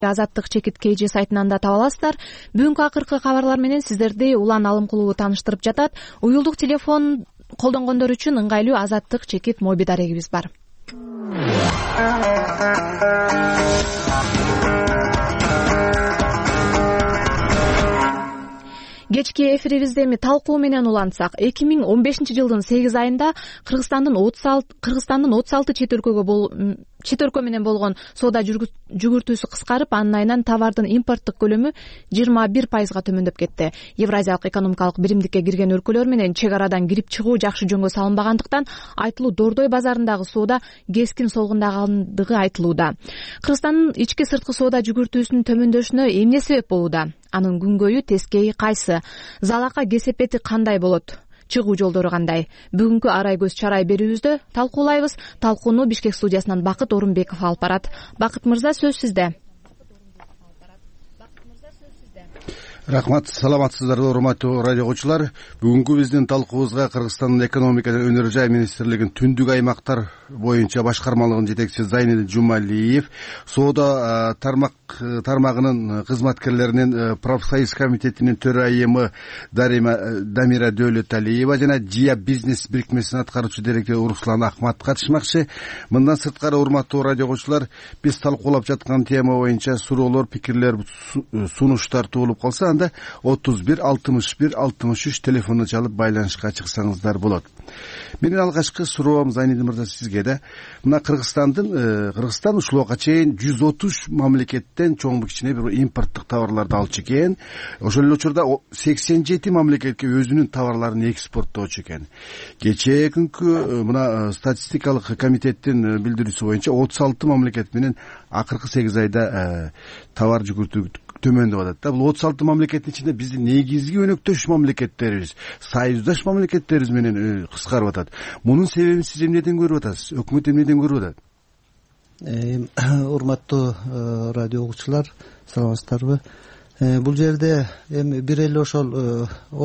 Азаттык чекит KG сайтынан да таба аласыздар. Бүгүнкү акыркы кабарлар менен сиздерди Улан Алымкулуу тааныштырып жатат. Уюлдук телефон колдонгондор үчүн ыңгайлуу Азаттык чекит моби дарегибиз бар. Кечки эфирибизде эми талкуу менен улантсак, 2015-жылдын 8 айында Кыргызстандын 36 чет өлкө менен болгон соода жүгүртүүсү кыскарып, анын айынан товардын импорттук көлөмү 21% төмөндөп кетти. Евразиялык экономикалык биримдикке кирген өлкөлөр менен чек арадан кирип чыгуу жакшы жөнгө салынбагандыктан айтылуу Дордой базарындагы соода кескин солгундагандыгы айтылууда. Кыргызстандын ички сырткы соода жүгүртүүсүнүн төмөндөшүнө эмне себеп болууда? Анын күнгөйү, тескейи кайсы? Залака кесепети кандай болот? Чыгуу жолдору кандай? Бүгүнкү арай көз чарай берүүбүздө талкуулайбыз. Талкууну Бишкек студиясынан Бакыт Орунбеков алып барат. Бакыт мырза, сөз сизде. Рахмат, саламатсыздарбы урматтуу радио угуучулар. Бүгүнкү биздин талкуубузга Кыргызстандын экономика жана өнөр жай министрлигинин түндүк аймактар боюнча башкармалыгынын жетекчиси Зайнидин Жумалиев, соода тармагынын кызматкерлеринин профсоюз комитетинин төрайымы Дамира Дөөлөталиева жана ЖИА бизнес бирикмесинин аткаруучу директору Руслан Ахмат катышмакчы. Мындан сырткары урматтуу радио угуучулар, биз талкуулап жаткан тема боюнча суроолор, пикирлер, сунуштар туулуп калса, анда 31 61 63 телефонду чалып байланышка чыксаңыздар болот. Менин алгачкы суроом Зайнидин мырза сизге да. Мына Кыргызстан ушул убакка чейин 130 мамлекеттен чоң кичине бир импорттук товарларды алчу экен. Ошол эле учурда 87 мамлекетке өзүнүн товарларын экспорттоочу экен. Кечээ күнкү мына статистикалык комитеттин билдирүүсү боюнча 36 мамлекет менен акыркы 8 айда товар жүгүртүү төмөндөп атат да. Бул 36 мамлекеттин ичинде биздин негизги өнөктөш мамлекеттерибиз, союздаш мамлекеттерибиз менен кыскарып атат. Мунун себебин сиз эмнеден көрүп атасыз? Өкмөт эмнеден көрүп атат? Урматтуу радио угуучулар, саламатсыздарбы? Бул жерде эми бир эле ошол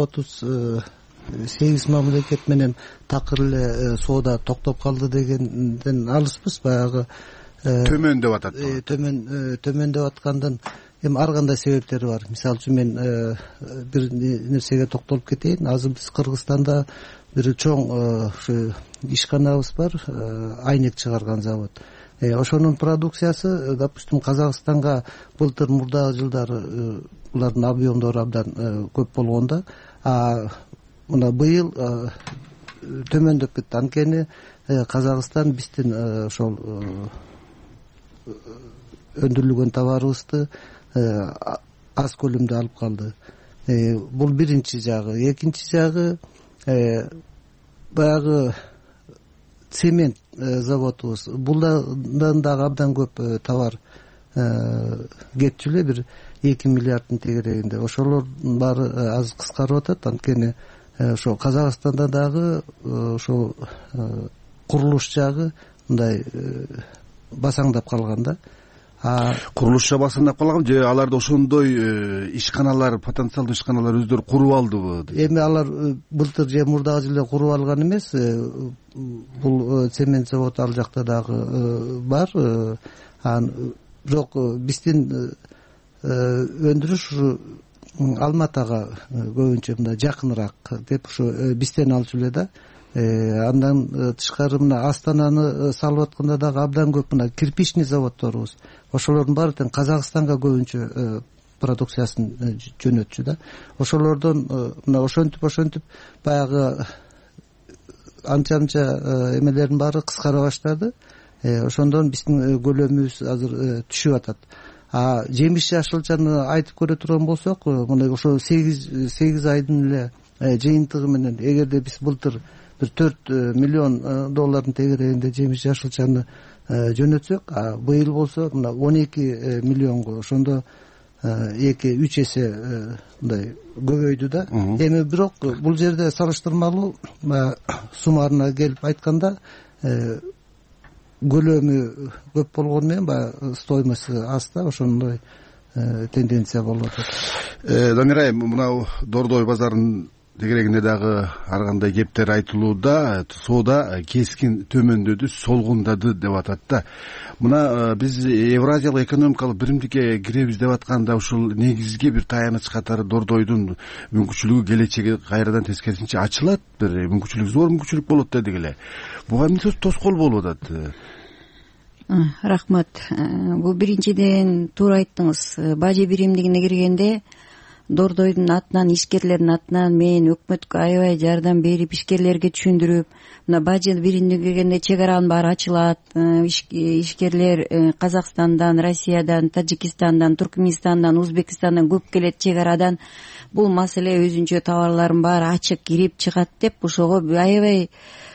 38 мамлекет менен такыр эле соода токтоп калды дегенден алыспыз. Баягы төмөндөп атат. Төмөндөп аткандын эми ар кандай себептери бар. Мисалы үчүн мен бир нерсеге токтолуп кетейин. Азыр биз Кыргызстанда бир чоң ишканабыз бар, айнек чыгарган завод. Ошонун продукциясы, допустим, Казакстанга былтыр мурдагы жылдары булардын объемдору абдан көп болгондо, мына быйыл төмөндөп кетти. Анткени Казакстан биздин ошол өндүрүлгөн товарыбызды аз көлөмдө алып калды. Бул биринчи жагы. Экинчи жагы, баягы цемент заводубуз. Булдан дагы абдан көп товар кетчү эле, бир 2 миллиарддын тегерегинде. Ошолордун баары аз кыскарып атат. Анткени ошо Казакстанда дагы ошол курулуш жагы мындай басаңдап калган да. Курулушча басаңдап калган же аларды ошондой ишканалар, потенциалдуу ишканалар өздөрү куруп алдыбы? Эми алар былтыр же мурдагы жылы куруп алган эмес. Бул цемент заводу ал жакта дагы бар. Бирок биздин өндүрүш Алматага көбүнчө мындай жакыныраак деп ушу бизден алчу эле да. Андан тышкары мына Астананы салып атканда дагы абдан көп мына кирпичный заводдорубуз. Ошолордун баары тең Казакстанга көбүнчө продукциясын жөнөтчү да. Ошолордон мына ошентип баягы анча эмелердин баары кыскара баштады. Ошондон биздин көлөмүбүз азыр түшүп атат. Жемиш жашылчаны айтып көрө турган болсок, мына ошо 8 айдын эле жыйынтыгы менен эгерде биз былтыр бир 4 миллион доллардын тегерегинде жемиш жашылчаны жөнөтсөк, быйыл болсо мына 12 миллионго, ошондо 2-3 эсе мындай көбөйдү да. Эми бирок бул жерде салыштырмалуу суммарына келип айтканда көлөмү көп болгону менен баягы стоимости аз да, ошондой тенденция болуп атат. Дамир айым, мына Дордой базарынын тегерегинде дагы ар кандай кептер айтылууда, соода кескин төмөндөдү, солгундады деп атат да. Мына биз Евразиялык экономикалык биримдикке киребиз деп атканда ушул негизги бир таяныч катары Дордойдун мүмкүнчүлүгү келечеги кайрадан тескерисинче ачылат, бир мүмкүнчүлүк, зор мүмкүнчүлүк болот дедик эле. Буга эмне тоскоол болуп атат? Рахмат. Бул биринчиден туура айттыңыз. Бажы биримдигине киргенде Дордойдун атынан, ишкерлердин атынан мен өкмөткө аябай жардам берип, ишкерлерге түшүндүрүп, мына бажы биримдиге киргенде чек аранын баары ачылат, ишкерлер Казакстандан, Россиядан, Тажикистандан, Туркменистандан, Узбекистандан көп келет чек арадан. Бул маселе өзүнчө товарлардын баары ачык кирип чыгат деп ошого аябай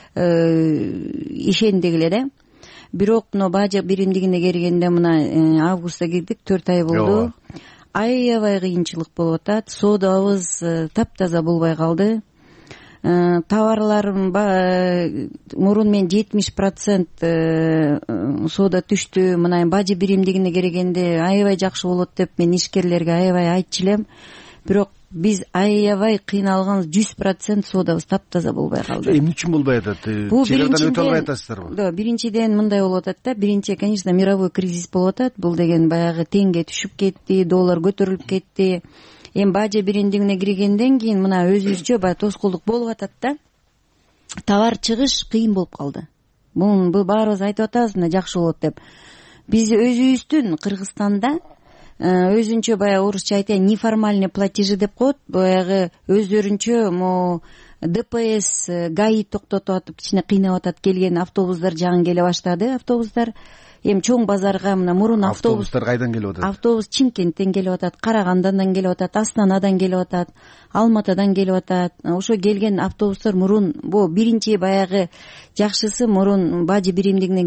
ишендик эле да. Бирок мына бажы биримдигине киргенде мына августта кирдик, 4 ай болду. Аябай кыйынчылык болуп атат. Соодабыз таптаза болбой калды. Товарларым мурун мен 70% соода түштү. Мына бажы биримдигине киргенде аябай жакшы болот деп мен ишкерлерге аябай айтчу элем. Бирок биз аябай кыйналганбыз, 100% соодабыз таптаза болбой калды. Эмне үчүн болбой атат? Чегарадан өтө албай атасыздарбы? Биринчиден мындай болуп атат да. Биринчи, конечно, мировой кризис болуп атат. Бул деген баягы теңге түшүп кетти, доллар көтөрүлүп кетти. Эми бажы биримдигине киргенден кийин мына өзүбүзчө баягы тоскоолдук болуп атат да. Товар чыгыш кыйын болуп калды. Бул баарыбыз айтып атабыз, мына жакшы болот деп. Биз өзүбүздүн Кыргызстанда өзүнчө баягы орусча айтайын, неформальный платежи деп коет. Баягы өздөрүнчө могу ДПС, ГАИ токтотуп атып, кичине кыйнап атат. Келген автобустар жагын келе баштады. Автобустар эми чоң базарга мына мурун автобустар кайдан келип атат? Автобус Чимкенттен келип атат, Карагандан келип атат, Астанадан келип атат, Алматадан келип атат. Ошо келген автобустар мурун бул биринчи баягы жакшысы мурун бажы биримдигине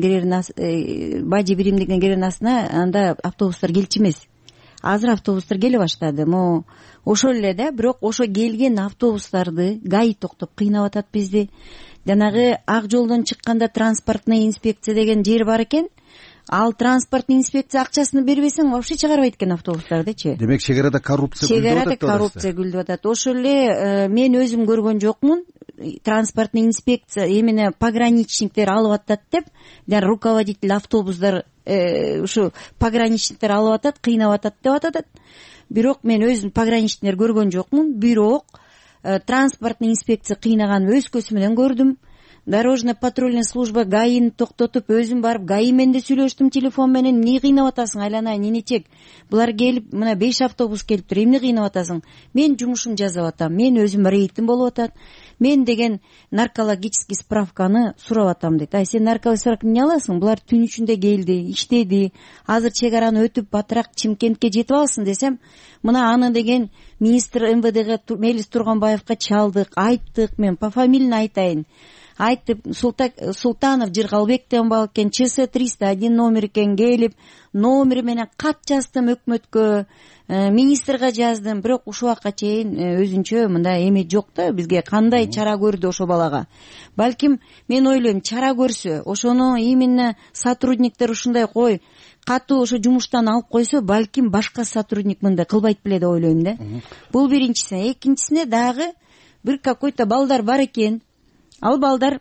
кирерин астына анда автобустар келчү эмес. Азыр автобустар келе баштады. Ошол эле да, бирок ошо келген автобустарды ГАИ токтоп кыйнап атат бизди. Жанагы ак жолдон чыкканда транспортный инспекция деген жер бар экен. Ал транспортный инспекция акчасын бербесең вообще чыгарбайт экен автобустардычы. Демек чегарада коррупция гүлдөп атат. Чегарада коррупция гүлдөп атат. Ошол эле мен өзүм көргөн жокмун. Транспортный инспекция эмне пограничниктер алып атат деп, жана руководитель автобустар ушу пограничниктер алып атат, кыйнап атат деп атат. Бирок мен өзүм пограничниктер көргөн жокмун. Бирок транспортный инспекция кыйнаганын өз көзүм менен көрдүм. Дорожно патрульный служба ГАИни токтотуп, өзүм барып ГАИ менен да сүйлөштүм телефон менен. Эмне кыйнап атасың, айланайын, ненечек? Булар келип, мына 5 автобус келиптир, эмне кыйнап атасың? Мен жумушум жасап атам, мен өзүм рейтим болуп атат. Мен деген наркологический справканы сурап атам дейт. Сен наркологический справканы эмне аласың? Булар түн ичинде келди, иштеди. Азыр чек араны өтүп батыраак Чимкентке жетип алсын десем, мына аны деген министр МВДге Мелис Турганбаевга чалдык, айттык, мен по фамилияны айтайын. Айтып, Султанов Жыргалбек деген бала экен, ЧС 301 номер экен, келип номери менен кат жаздым өкмөткө, министрге жаздым. Бирок ушул убакка чейин өзүнчө мындай эме жок да, бизге кандай чара көрдү ошо балага. Балким мен ойлойм, чара көрсө, ошону именно сотрудниктер ушундай кой катуу ошо жумуштан алып койсо, балким башка сотрудник мындай кылбайт беле деп ойлойм да. Бул биринчиси. Экинчисине дагы бир какой-то балдар бар экен. Ал балдар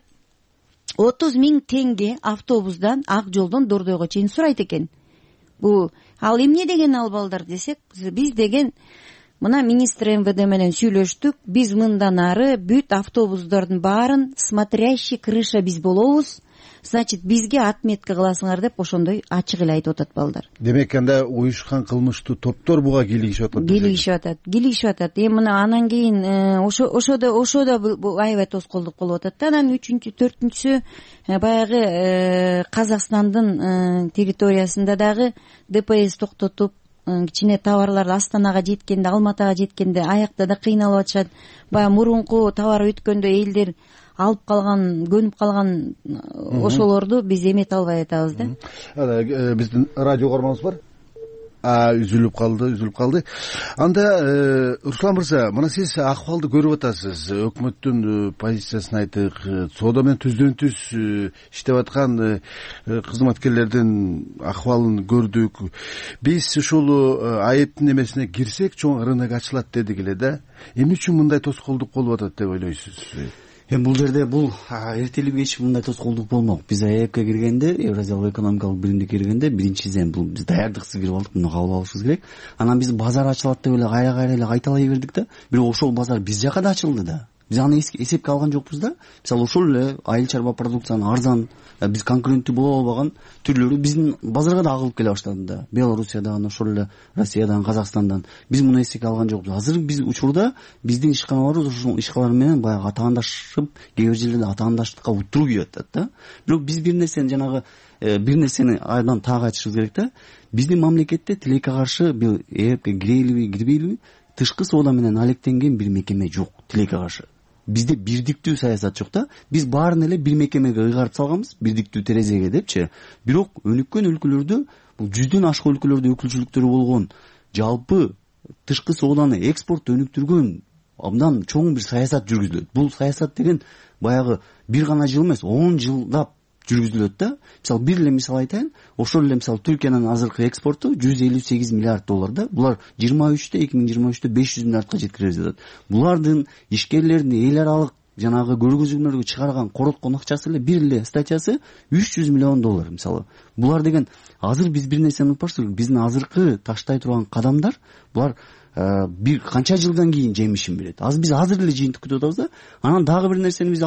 30 000 теңге автобустан ак жолдон Дордойго чейин сурайт экен. Бул ал эмне деген ал балдар десек, биз деген мына министр МВД менен сүйлөштүк. Биз мындан ары бүт автобустардын баарын смотрящий крыша биз болобуз. Значит, бизге отметка кыласыңар деп ошондой ачык эле айтып атат балдар. Демек анда уюшкан кылмыштуу топтор буга кийлигишип атат. Эми мына анан кийин ошодо аябай тоскоолдук болуп атат да. Анан 3-чү, 4-чүсү баягы Казакстандын территориясында дагы ДПС токтотуп, кичине товарлар Астанага жеткенде, Алматага жеткенде аякта да кыйналып атышат. Баягы мурунку товар өткөндө элдер алып калган, көнүп калган ошолорду биз эмете албай атабыз да. Биздин радио угарманыбыз бар. үзүлүп калды. Анда Руслан мырза, мына сиз акыбалды көрүп атасыз. Өкмөттүн позициясын айттык, соода менен түздөн түз иштеп аткан кызматкерлердин акыбалын көрдүк. Биз ушул айыптын эмесине кирсек чоң рынок ачылат дедик эле да. Эмне үчүн мындай тоскоолдук болуп атат деп ойлойсуз? Бул жерде бул эртелүү кеч мындай тоскоолдук болмок. Биз АЭПке киргенде, Евразиялык экономикалык биримге киргенде биринчиден бул биз даярдыксыз кирип алдык, муну кабыл алышыбыз керек. Анан биз базар ачылат деп эле кайра эле кайталай бердик да. Бирок ошол базар биз жака да ачылды да. Биз аны эсепке алган жокпуз да. Мисалы ошол эле айыл чарба продукциянын арзан, биз конкуренттүү боло албаган түрлөрү биздин базарга да агылып келе баштады да. Белоруссиядан, ошол эле Россиядан, Казакстандан. Биз муну эсепке алган жокпуз. Азыр биз учурда биздин ишканаларыбыз ушул ишканалар менен баягы атаандашып, кээ бир жерлерде атаандаштыкка утуруу кирип атат да. Бирок биз бир нерсени айдан так айтышыбыз керек да. Биздин мамлекетте тилекке каршы бул ЭЭПке кирелиби, кирбейлиби, тышкы соода менен алектенген бир мекеме жок тилекке каршы. Бизде бирдиктүү саясат жок да. Биз баарын эле бир мекемеге ыйгарып салганбыз, бирдиктүү терезеге депчи. Бирок өнүккөн өлкөлөрдө, бул 100дөн ашык өлкөлөрдө өкүлчүлүктөрү болгон, жалпы тышкы сооданы экспорт өнүктүргөн абдан чоң бир саясат жүргүзүлөт. Бул саясат деген баягы бир гана жыл эмес, 10 жылдап жүргүзүлөт да. Мисалы бир эле мисал айтайын. Ошол эле мисалы Түркиянын азыркы экспорту 158 миллиард доллар да. Булар 2023-тө 500 миллиардка жеткирип жатат. Булардын ишкерлердин эл аралык жанагы көргөзмөлөргө чыгарган короткон акчасы эле бир эле статьясы 300 миллион доллар мисалы. Булар деген азыр биз бир нерсени унутпашыбыз керек. Биздин азыркы таштай турган кадамдар булар бир канча жылдан кийин жемишин берет. Биз азыр эле жыйынтык күтүп атабыз да. Анан дагы бир нерсени биз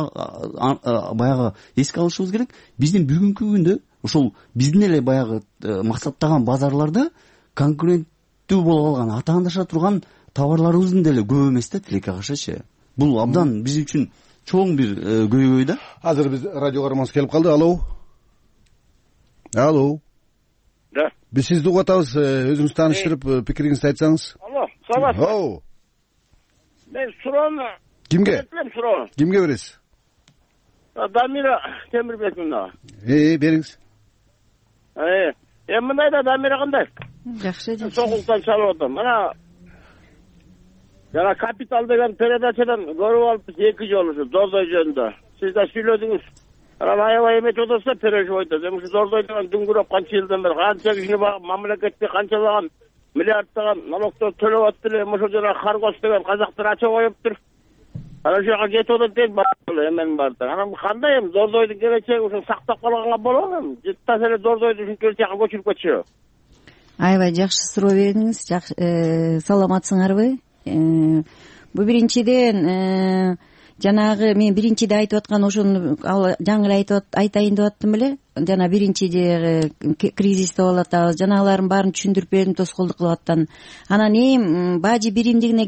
баягы эске алышыбыз керек. Биздин бүгүнкү күндө ошол биздин эле баягы максаттаган базарларда конкуренттүү болуп алган, атаандаша турган товарларыбыздын деле көп эмес да тилекке каршычы. Бул абдан биз үчүн чоң бир көйгөй да. Азыр биз радио каарманыбыз келип калды. Алло. Да. Биз сизди угуп атабыз. Өзүңүз тааныштырып, пикириңизди айтсаңыз. Саламатсызбы? Мен суроону кимге бересиз? Дамира Темирбековна. Бериңиз. Мындайда Дамира кандай? Жакшы. Сокултан чалып атам. Мына жана капитал деген передачадан көрүп алыппыз 2 жолу Зордой жөнүндө. Сиз да сүйлөдүңүз. Анан аябай эметип отурса переживать этет. Ушу Зордой деген дүңгүрөп канча жылдан бери канча кишини мамлекетте канчалаган миллиардтаган налогдор төлөп атты эле. Ошол жана Харгос деген казактар ача коюптур. Анан ошол жака кетип атат дейт эмен бар да. Анан кандай эми Зордойдун келечеги ушул сактап калганга болобу эми? Жыттаса эле Зордойду ушинтип жака көчүрүп кетчү. Аябай жакшы суроо бердиңиз. Саламатсыңарбы? Бул биринчиден жанагы мен биринчиде айтып аткан ошону жаңы эле айтайын деп аттым беле. Жана биринчиде кризисте болуп атабыз. Жанагылардын баарын түшүндүрүп бердим, тоскоолдук кылып аттан. Анан эми бажы биримдигине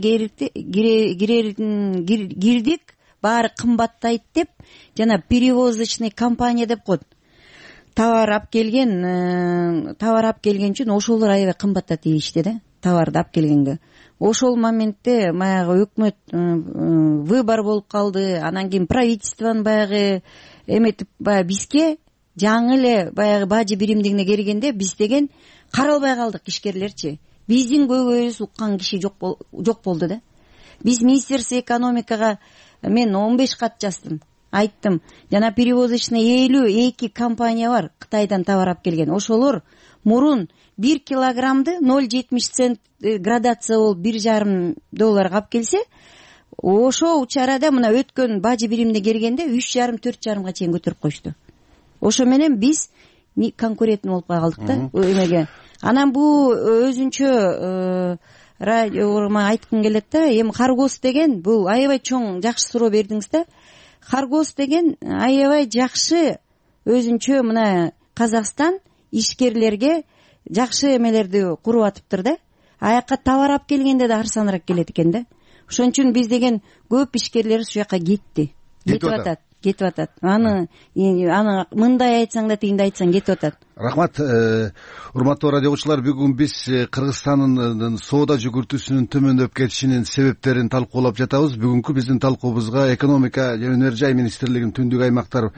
кирдик, баары кымбаттайт деп, жана перевозочный компания деп коет. Товар алып келген үчүн ошолор аябай кымбаттат ийишти да, товарды алып келгенге. Ошол моментте баягы өкмөт выбор болуп калды. Анан кийин правительствонун баягы эметип баягы бизге жаңы эле баягы бажы биримдигине киргенде биз деген каралбай калдык ишкерлерчи. Биздин көйгөйүбүз уккан киши жок болду да. Биз Министерство экономикага мен 15 кат жаздым. Айттым, жана перевозочный 52 компания бар, Кытайдан товар алып келген. Ошолор мурун 1 килограммды 0,70 цент градация болуп $1,5 алып келсе, ошо учарада мына өткөн бажы биримине киргенде 3,5-4,5 чейин көтөрүп коюшту. Ошо менен биз конкурентный болуп калдык да эмеге. Анан бул өзүнчө радиома айткым келет да. Эми Харгос деген бул аябай чоң жакшы суроо бердиңиз да. Харгос деген аябай жакшы өзүнчө мына Казакстан ишкерлерге жакшы эмелерди куруп атыптыр да. Аякка товар алып келгенде да арзаныраак келет экен да. Ошон үчүн биз деген көп ишкерлер ушул жака кетти. Кетип атат. Аны мындай айтсаң да тигинди айтсаң кетип атат. Рахмат. Урматтуу радио угуучулар, бүгүн биз Кыргызстандын соода жүгүртүүсүнүн төмөндөп кетишинин себептерин талкуулап жатабыз. Бүгүнкү биздин талкуубузга экономика жана өнөр жай министрлигинин түндүк аймактар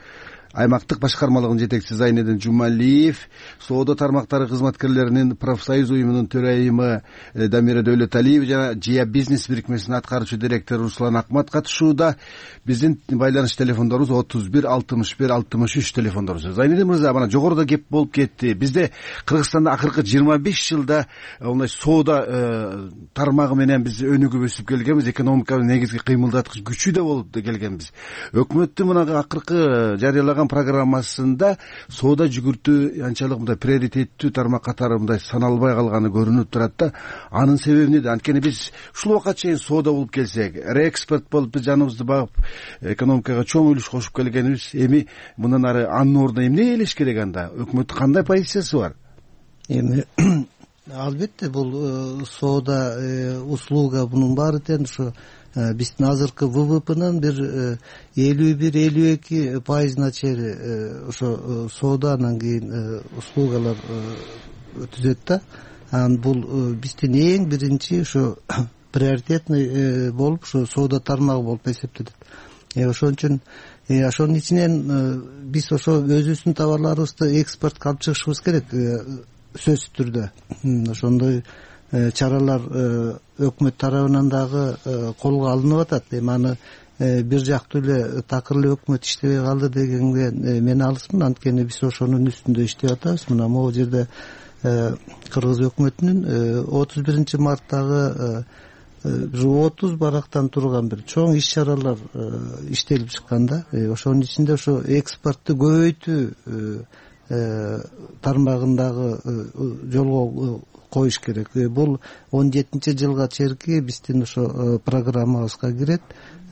аймактык башкармалыгынын жетекчиси Зайнедин Жумалиев, соода тармактары кызматкерлеринин профсоюз уюмунун төрайымы Дамира Дөөлөталиева жана ЖИА бизнес бирикмесинин аткаруучу директору Руслан Акмат катышууда. Биздин байланыш телефондорубуз 31 61 63 телефондорубуз. Зайнедин мырза, мына жогоруда кеп болуп кетти. Бизде Кыргызстанда акыркы 25 жылда мындай соода тармагы менен биз өнүгүп өсүп келгенбиз, экономиканы негизги кыймылдаткыч күчү да болуп келгенбиз. Өкмөттүн мына акыркы жарыялаган программасында соода жүгүртүү анчалык мындай приоритеттүү тармак катары мындай саналбай калганы көрүнүп турат да. Анын себеби эмнеде? Анткени биз ушул убакка чейин соода болуп келсек, реэкспорт болуп биз жаныбызды багып экономикага чоң үлүш кошуп келгенибиз. Эми мындан ары анын ордуна эмне элеш керек анда? Өкмөттүн кандай позициясы бар? Эми албетте бул соода услуга бунун баары тең ушу биздин азыркы ВВПнын бир 51-52% чейин ошо соода, анан кийин услугалар түзөт да. Анан бул биздин эң биринчи ошо приоритетный болуп ошо соода тармагы болуп эсептелет. Ошон үчүн ошонун ичинен биз ошо өзүбүздүн товарларыбызды экспортко алып чыгышыбыз керек. Сөзсүз түрдө ошондой чаралар өкмөт тарабынан дагы колго алынып атат. Эми аны бир жактуу эле такыр эле өкмөт иштебей калды дегенге мен алысмын, анткени биз ошонун үстүндө иштеп атабыз. Мына могу жерде Кыргыз өкмөтүнүн 31 марттагы 30 барактан турган бир чоң иш чаралар иштелип чыккан да. Ошонун ичинде ошо экспортту көбөйтүү тармагындагы жолго коюш керек. Бул 17-жылга чейинки биздин ошо программабызга кирет.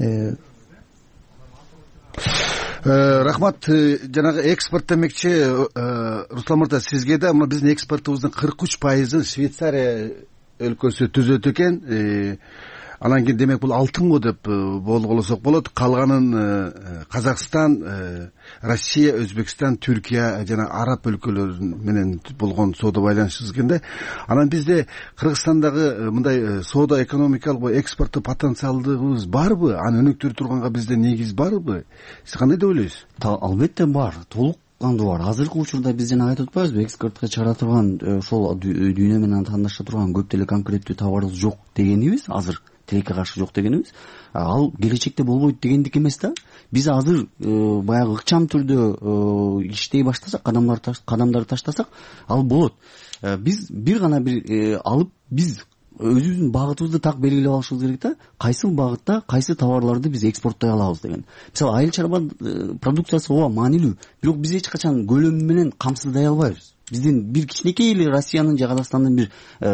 Рахмат. Жанагы экспорт демекчи Руслан мырза, сизге да мына биздин экспортубуздун 43%-ын Швейцария өлкөсү түзөт экен. Анан кийин демек бул алтын го деп болголосок болот. Калганын Казакстан, Россия, Өзбекстан, Түркия жана араб өлкөлөрү менен болгон соода байланышыбыз экен. Анан бизде Кыргызстандагы мындай соода экономикалык экспортту потенциалдыгыбыз барбы? Аны өнүктүрө турганга бизде негиз барбы? Сиз кандай деп ойлойсуз? Албетте бар. Толук кандуу бар. Азыркы учурда биз жана айтып атпайбызбы, экспортко чыгара турган ошол дүйнө менен тандашта турган көп деле конкреттүү товарыбыз жок дегенибиз, азыр тилекке каршы жок дегенибиз. Ал келечекте болбойт дегендик эмес да. Биз азыр баягы ыкчам түрдө иштей баштасак, кадамдарды таштасак, ал болот. Биз бир гана бир алып, биз өзүбүздүн багытыбызды так белгилеп алышыбыз керек да. Кайсыл багытта кайсы товарларды биз экспорттой алабыз деген. Мисалы, айыл чарба продукциясы ооба маанилүү, бирок биз эч качан көлөмү менен камсыздай албайбыз. Биздин бир кичинекей эле Россиянын же Казакстандын бир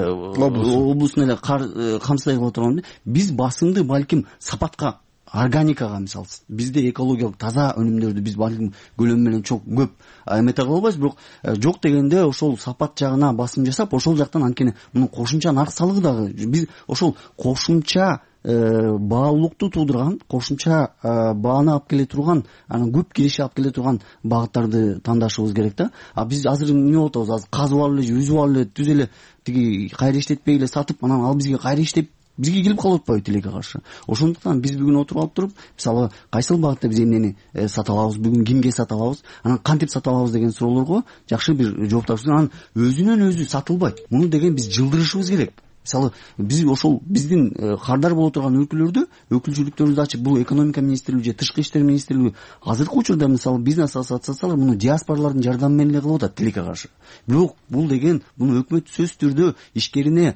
облусун эле камсыздай кала турган. Биз басымды балким сапатка, органикага, мисалы, бизде экологиялык таза өнүмдөрдү биз балким көлөм менен көп эмете кыла албайбыз, бирок жок дегенде ошол сапат жагына басым жасап, ошол жактан анткени мунун кошумча нарк салыгы дагы биз ошол кошумча баалуулукту туудурган, кошумча бааны алып келе турган, анан көп киреше алып келе турган багыттарды тандашыбыз керек да. Биз азыр эмне болуп атабыз? Азыр казып алып эле, үзүп алып эле, түз эле тиги кайра иштетпей эле сатып, анан ал бизге кайра иштеп бизге келип калып атпайбы тилекке каршы. Ошондуктан биз бүгүн отуруп алып туруп, мисалы, кайсыл багытта биз эмнени сата алабыз, бүгүн кимге сата алабыз, анан кантип сата алабыз деген суроолорго жакшы бир жооп табышыбыз. Анан өзүнөн өзү сатылбайт. Муну деген биз жылдырышыбыз керек. Мисалы, биз ошол биздин кардар боло турган өлкөлөрдө өкүлчүлүктөрүбүздү ачып, бул экономика министрлиги же тышкы иштер министрлиги азыркы учурда мисалы бизнес ассоциациялар муну диаспоралардын жардамы менен эле кылып атат тилекке каршы. Бирок бул деген муну өкмөт сөзсүз түрдө ишкерине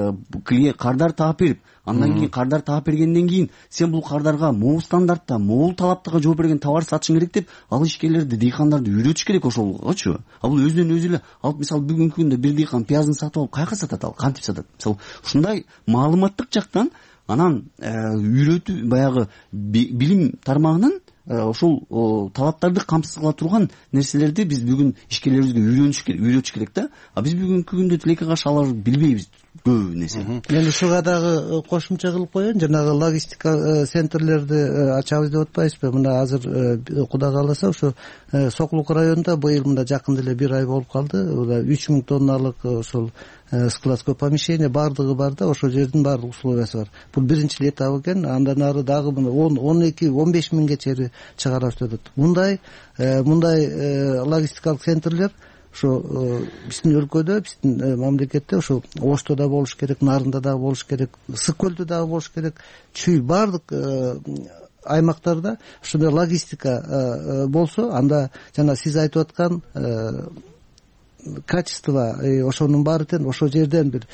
кардар таап берип, андан кийин кардар таап бергенден кийин сен бул кардарга могул стандартта, могул талаптага жооп берген товар сатышың керек деп, ал ишкерлерди, дыйкандарды үйрөтүш керек ошолгочу. Бул өзүнөн өзү эле алып, мисалы, бүгүнкү күндө бир дыйкан пиязын сатып алып каяка сатат, ал кантип сатат? Мисалы, ушундай маалыматтык жактан анан үйрөтүү, баягы билим тармагынан ошол талаптарды камсыз кыла турган нерселерди биз бүгүн ишкерлерибизге үйрөтүш керек да. Биз бүгүнкү күндө тилекке каршы алар билбейбиз. көп нерсе. Мен ушуга дагы кошумча кылып коеюн, жанагы логистика центрлерди ачабыз деп атпайбызбы? Мына азыр Кудай кааласа ушу Сокулук районунда быйыл мында жакында эле 1 ай болуп калды. 3000 тонналык ошол складской помещение бардыгы бар да, ошол жердин баардык условиясы бар. Бул биринчи этап экен. Андан ары дагы 10-12-15 миңге чейин чыгарабыз деп атат. Мындай логистикалык центрлер ошо биздин өлкөдө, биздин мамлекетте ошо Ошто да болуш керек, Нарында да болуш керек, Ысык көлдө да болуш керек. Чүй баардык аймактарда ушундай логистика болсо, анда жана сиз айтып аткан качество ошонун баары тең ошол жерден бир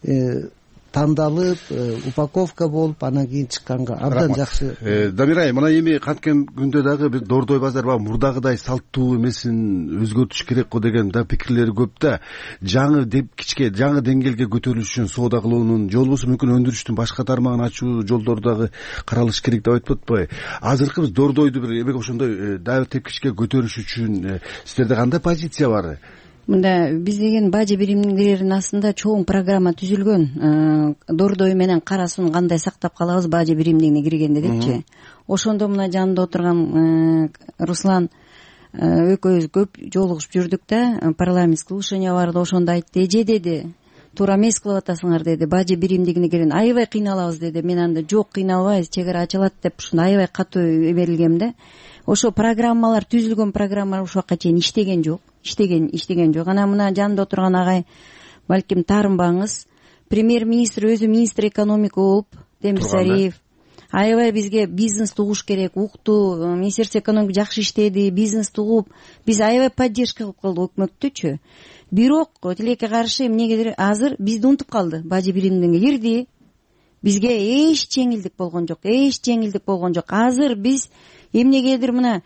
тандалып, упаковка болуп, анан кийин чыкканга абдан жакшы. Дамир айым, мына эми канткен күндө дагы бир Дордой базар баягы мурдагыдай салттуу эмесин өзгөртүш керек го деген да пикирлер көп да. Жаңы деңгээлге көтөрүлүш үчүн соода кылуунун же болбосо мүмкүн өндүрүштүн башка тармагын ачуу жолдору дагы каралыш керек деп айтып атпайбы? Азыркы биз Дордойду бир эмек ошондой дагы тепкичке көтөрүш үчүн сиздерде кандай позиция бар? Мында биз деген бажы биримдеринин астында чоң программа түзүлгөн. Дордой менен Кара Суун кандай сактап калабыз бажы биримдигине киргенде депчи. Ошондо мына жанымда отурган Руслан экөөбүз көп жолугушуп жүрдүк да, парламент слушание барды, ошондо айтты, эже деди, туура эмес кылып атасыңар деди, бажы биримдигине кирген аябай кыйналабыз деди. Мен анда жок, кыйналбайбыз, чек ара ачылат деп ушунда аябай катуу берилгем да. Ошо программалар түзүлгөн, программалар ушул вакытка чейин иштеген жок. Анан мына жанында отурган агай балким таарынбаңыз, премьер-министр өзү министр экономика болуп, Демирсариев аябай бизге бизнес угуш керек, укту, министерство экономика жакшы иштеди, бизнес угуп, биз аябай поддержка кылып калдык өкмөттүчү. Бирок тилекке каршы эмнеге азыр бизди унутуп калды, бажы биримдигине кирди, бизге эч жеңилдик болгон жок. Азыр биз эмнегедир мына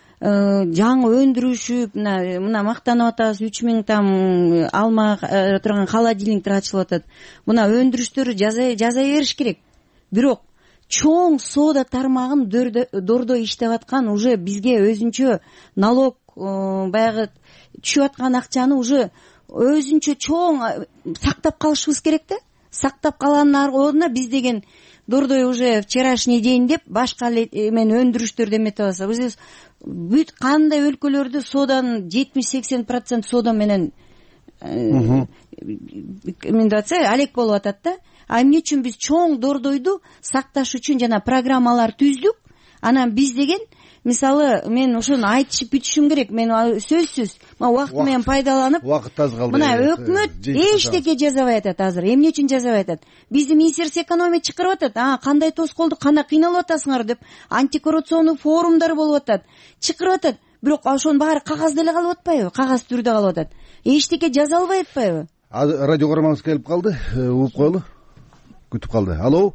жаңы өндүрүшүп, мына мактанып атабыз, 3000 там алма турган холодильниктер ачылып атат. Мына өндүрүштөрү жаза бериш керек. Бирок чоң соода тармагын Дордой иштеп аткан уже бизге өзүнчө налог баягы түшүп аткан акчаны уже өзүнчө чоң сактап калышыбыз керек да. Сактап калганын ордуна биз деген Дордой уже вчерашний день деп башка мен өндүрүштөрдү эметип алса, биз бүт кандай өлкөлөрдө сооданын 70-80% соода менен мен атса алек болуп атат да. А эмне үчүн биз чоң Дордойду сакташ үчүн жана программалар түздүк. Анан биз деген мисалы мен ошону айтышып бүтүшүм керек. Мен сөзсүз убакыт менен пайдаланып, убакыт аз калды. Мына өкмөт эчтеке жазабай атат азыр. Эмне үчүн жазабай атат? Биздин министерство экономика чакырып атат. Кандай тоскоолдук, кандай кыйналып атасыңар деп антикоррупционный форумдар болуп атат. Чакырып атат. Бирок ошонун баары кагазда эле калып атпайбы? Кагаз түрдө калып атат. Эчтеке жаза албай атпайбы? Радио көрөрманыбыз келип калды. Угуп коелу. Күтүп калды. Алло.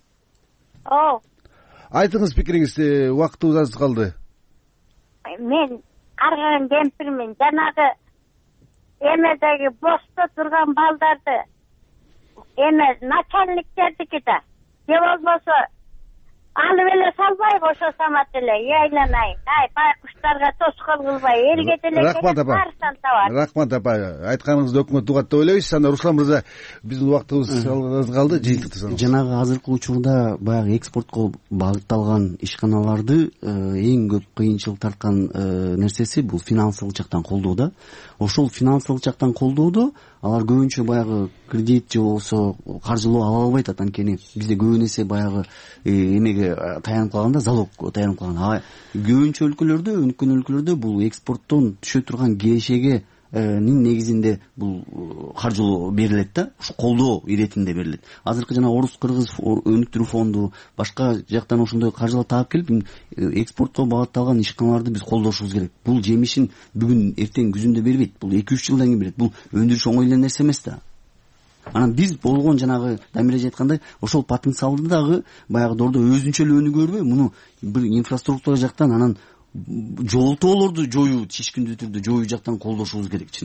Айтыңыз пикириңизди, убактыбыз аз калды. Мен Карган кемпирмин. Жанагы эмедеги босто турган балдарды начальниктердики да же болбосо алып эле салбайбы ошо самат эле айланайын. Байкуштарга тоскоол кылбай, элге деле барсан табат. Рахмат апа, айтканыңызды өкмөт угат деп ойлойбуз. Анда Руслан мырза, биздин убактыбыз аз калды, жыйынтыктасаңыз. Жанагы азыркы учурда баягы экспортко багытталган ишканаларды эң көп кыйынчылык тарткан нерсеси бул финансылык жактан колдоо да. Ошол финансылык жактан колдоодо алар көбүнчө баягы кредит же болбосо каржылоо ала албай атат. Анткени бизде көбүн эсе баягы эмеге таянып калганда, залог таянып калган. Көбүнчө өлкөлөрдө, өнүккөн өлкөлөрдө бул экспорттон түшө турган кирешеге негизинде бул каржылоо берилет да, ушу колдоо иретинде берилет. Азыркы жана орус кыргыз өнүктүрүү фонду башка жактан ошондой каржылар таап келип экспортко багытталган ишканаларды биз колдошубуз керек. Бул жемишин бүгүн эртең күзүндө бербейт, бул 2-3 жылдан кийин берет. Бул өндүрүш оңой эле нерсе эмес да. Анан биз болгон жанагы Дамир эже айткандай ошол потенциалды дагы баягы Дордо өзүнчө эле өнүгө бербей, муну бир инфраструктура жактан, анан жолтоолорду жоюу, чечкиндүү түрдө жоюу жактан колдошубуз керек чын эле.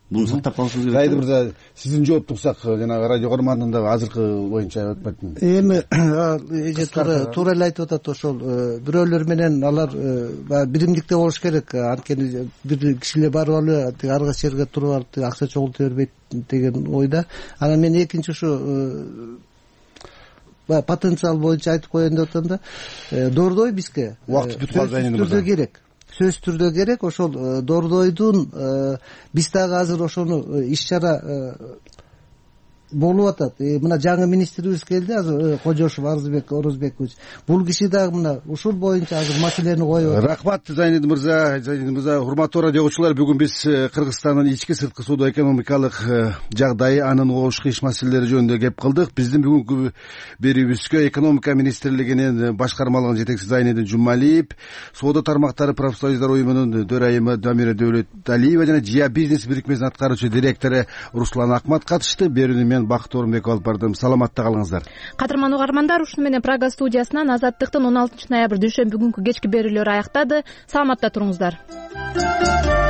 буну сактап калышыбыз керек. Зайди мырза, сиздин жооптуксак жанагы радио көрмандын дагы азыркы боюнча өтпөйтүн. Эми туура эле айтып атат, ошол бирөөлөр менен алар биримдикте болуш керек. Анткени бир кишилер барып алып арга жерге туруп алып акча чогулта бербейт деген ойда. Анан мен экинчи ушу потенциал боюнча айтып коеюн деп атам да, Дордой бизге убакыт бүтүп калды керек. Сөзсүз түрдө керек. Ошол Дордойдун биз дагы азыр ошону иш чара болуп атат. Мына жаңы министрибиз келди азыр, Кожошов Арзыбек Орозбекович. Бул киши дагы мына ушул боюнча азыр маселени коюп атат. Рахмат Зайнидин мырза. Урматтуу радиогочулар, бүгүн биз Кыргызстандын ички сырткы соода экономикалык жагдайы, анын кош кыйш маселелери жөнүндө кеп кылдык. Биздин бүгүнкү берүүбүзгө экономика министрлигинин башкармалыгынын жетекчиси Зайнидин Жумалиев, соода тармактары профсоюздар уюмунун төрайымы Дамира Дөөлөталиева жана Жия бизнес бирикмесинин аткаруучу директору Руслан Акмат катышты. Берүүнү Бакыт Орунбеков алып бардым. Саламатта калыңыздар. Кадырман угармандар, ушуну менен Прага студиясынан Азаттыктын 16 ноябрь дүйшөмбү күнкү кечки берүүлөрү аяктады. Саламатта туруңуздар.